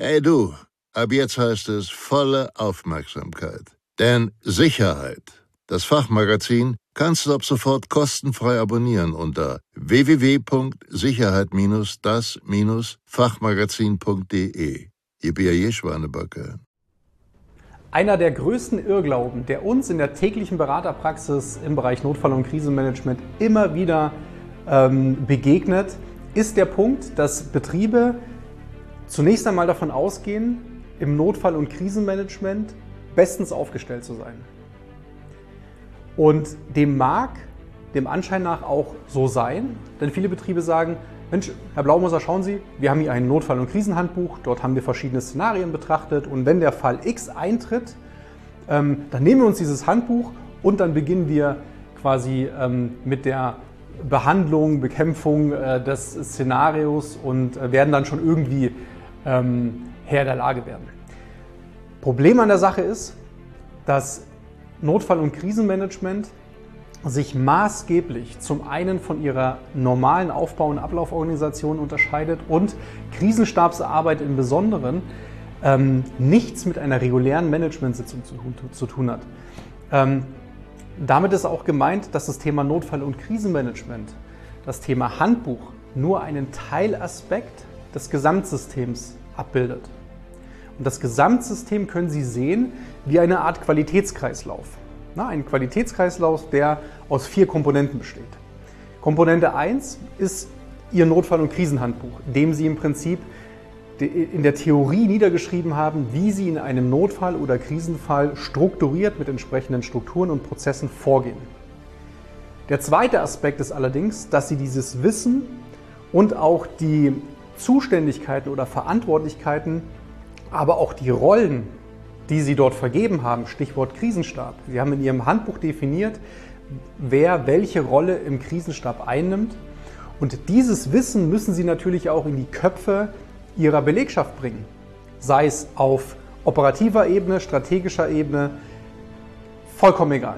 Hey du, ab jetzt heißt es volle Aufmerksamkeit. Denn Sicherheit, das Fachmagazin, kannst du ab sofort kostenfrei abonnieren unter www.sicherheit-das-fachmagazin.de. Ihr B.A.J. Schwanebacke. Einer der größten Irrglauben, der uns in der täglichen Beraterpraxis im Bereich Notfall- und Krisenmanagement immer wieder begegnet, ist der Punkt, dass Betriebe zunächst einmal davon ausgehen, im Notfall- und Krisenmanagement bestens aufgestellt zu sein. Und dem mag dem Anschein nach auch so sein, denn viele Betriebe sagen, Mensch, Herr Blaumoser, schauen Sie, wir haben hier ein Notfall- und Krisenhandbuch, dort haben wir verschiedene Szenarien betrachtet und wenn der Fall X eintritt, dann nehmen wir uns dieses Handbuch und dann beginnen wir quasi mit der Behandlung, Bekämpfung des Szenarios und werden dann schon irgendwie Herr der Lage werden. Problem an der Sache ist, dass Notfall- und Krisenmanagement sich maßgeblich zum einen von ihrer normalen Aufbau- und Ablauforganisation unterscheidet und Krisenstabsarbeit im Besonderen nichts mit einer regulären Managementsitzung zu tun hat. Damit ist auch gemeint, dass das Thema Notfall- und Krisenmanagement, das Thema Handbuch, nur einen Teilaspekt des Gesamtsystems abbildet. Und das Gesamtsystem können Sie sehen wie eine Art Qualitätskreislauf. Ein Qualitätskreislauf, der aus 4 Komponenten besteht. Komponente 1 ist Ihr Notfall- und Krisenhandbuch, in dem Sie im Prinzip in der Theorie niedergeschrieben haben, wie Sie in einem Notfall oder Krisenfall strukturiert mit entsprechenden Strukturen und Prozessen vorgehen. Der zweite Aspekt ist allerdings, dass Sie dieses Wissen und auch die Zuständigkeiten oder Verantwortlichkeiten, aber auch die Rollen, die Sie dort vergeben haben, Stichwort Krisenstab. Sie haben in Ihrem Handbuch definiert, wer welche Rolle im Krisenstab einnimmt. Und dieses Wissen müssen Sie natürlich auch in die Köpfe Ihrer Belegschaft bringen. Sei es auf operativer Ebene, strategischer Ebene, vollkommen egal.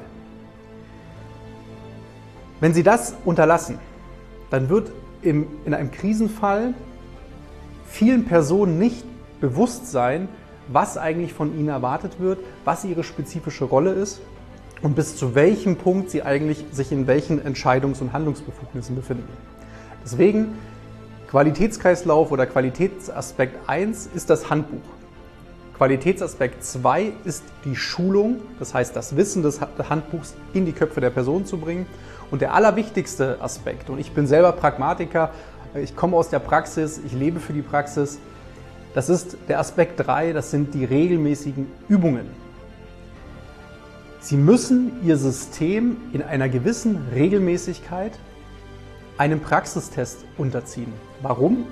Wenn Sie das unterlassen, dann wird in einem Krisenfall vielen Personen nicht bewusst sein, was eigentlich von ihnen erwartet wird, was ihre spezifische Rolle ist und bis zu welchem Punkt sie eigentlich sich in welchen Entscheidungs- und Handlungsbefugnissen befinden. Deswegen Qualitätskreislauf oder Qualitätsaspekt 1 ist das Handbuch. Qualitätsaspekt 2 ist die Schulung, das heißt das Wissen des Handbuchs in die Köpfe der Person zu bringen. Und der allerwichtigste Aspekt, und ich bin selber Pragmatiker, ich komme aus der Praxis, ich lebe für die Praxis, das ist der Aspekt 3, das sind die regelmäßigen Übungen. Sie müssen Ihr System in einer gewissen Regelmäßigkeit einem Praxistest unterziehen. Warum?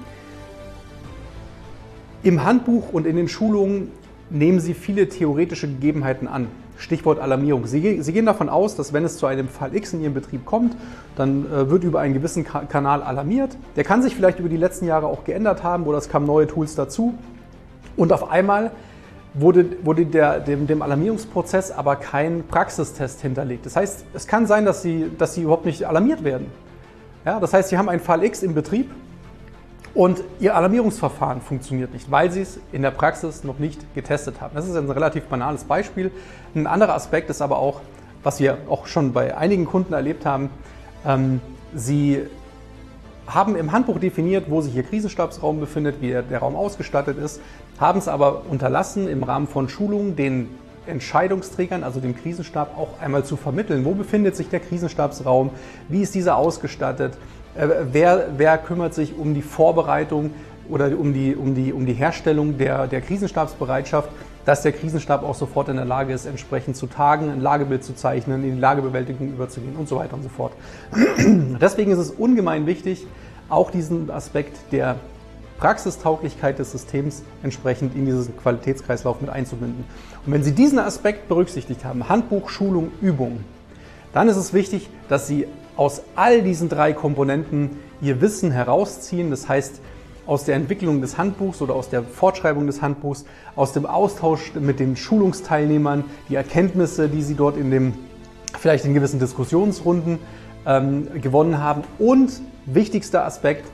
Im Handbuch und in den Schulungen nehmen Sie viele theoretische Gegebenheiten an. Stichwort Alarmierung. Sie gehen davon aus, dass wenn es zu einem Fall X in Ihrem Betrieb kommt, dann wird über einen gewissen Kanal alarmiert. Der kann sich vielleicht über die letzten Jahre auch geändert haben oder es kamen neue Tools dazu. Und auf einmal wurde dem Alarmierungsprozess aber kein Praxistest hinterlegt. Das heißt, es kann sein, dass Sie überhaupt nicht alarmiert werden. Ja, das heißt, Sie haben einen Fall X im Betrieb und Ihr Alarmierungsverfahren funktioniert nicht, weil Sie es in der Praxis noch nicht getestet haben. Das ist ein relativ banales Beispiel. Ein anderer Aspekt ist aber auch, was wir auch schon bei einigen Kunden erlebt haben, Sie haben im Handbuch definiert, wo sich Ihr Krisenstabsraum befindet, wie der Raum ausgestattet ist, haben es aber unterlassen, im Rahmen von Schulungen den Entscheidungsträgern, also dem Krisenstab, auch einmal zu vermitteln. Wo befindet sich der Krisenstabsraum? Wie ist dieser ausgestattet? Wer kümmert sich um die Vorbereitung oder um die Herstellung der Krisenstabsbereitschaft, dass der Krisenstab auch sofort in der Lage ist, entsprechend zu tagen, ein Lagebild zu zeichnen, in die Lagebewältigung überzugehen und so weiter und so fort. Deswegen ist es ungemein wichtig, auch diesen Aspekt der Praxistauglichkeit des Systems entsprechend in diesen Qualitätskreislauf mit einzubinden. Und wenn Sie diesen Aspekt berücksichtigt haben, Handbuch, Schulung, Übung, dann ist es wichtig, dass Sie aus all diesen 3 Komponenten Ihr Wissen herausziehen. Das heißt, aus der Entwicklung des Handbuchs oder aus der Fortschreibung des Handbuchs, aus dem Austausch mit den Schulungsteilnehmern, die Erkenntnisse, die Sie dort vielleicht in gewissen Diskussionsrunden gewonnen haben und wichtigster Aspekt,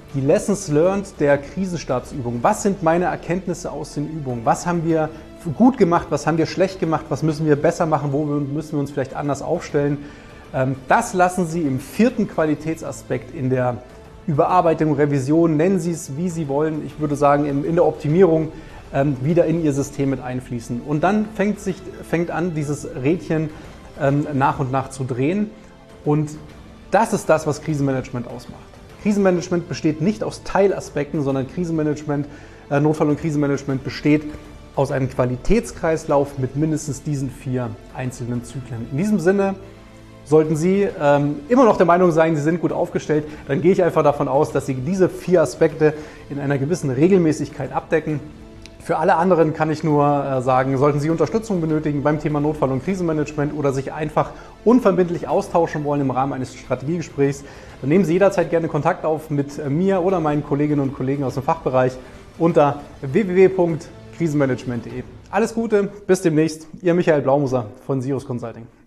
die Lessons learned der Krisenstabsübung. Was sind meine Erkenntnisse aus den Übungen? Was haben wir gut gemacht? Was haben wir schlecht gemacht? Was müssen wir besser machen? Wo müssen wir uns vielleicht anders aufstellen? Das lassen Sie im 4. Qualitätsaspekt in der Überarbeitung, Revision, nennen Sie es, wie Sie wollen. Ich würde sagen, in der Optimierung wieder in Ihr System mit einfließen. Und dann fängt an, dieses Rädchen nach und nach zu drehen. Und das ist das, was Krisenmanagement ausmacht. Krisenmanagement besteht nicht aus Teilaspekten, sondern Notfall- und Krisenmanagement besteht aus einem Qualitätskreislauf mit mindestens diesen 4 einzelnen Zyklen. In diesem Sinne, sollten Sie immer noch der Meinung sein, Sie sind gut aufgestellt, dann gehe ich einfach davon aus, dass Sie diese 4 Aspekte in einer gewissen Regelmäßigkeit abdecken. Für alle anderen kann ich nur sagen, sollten Sie Unterstützung benötigen beim Thema Notfall- und Krisenmanagement oder sich einfach unverbindlich austauschen wollen im Rahmen eines Strategiegesprächs, dann nehmen Sie jederzeit gerne Kontakt auf mit mir oder meinen Kolleginnen und Kollegen aus dem Fachbereich unter www.krisenmanagement.de. Alles Gute, bis demnächst. Ihr Michael Blaumuser von Sirius Consulting.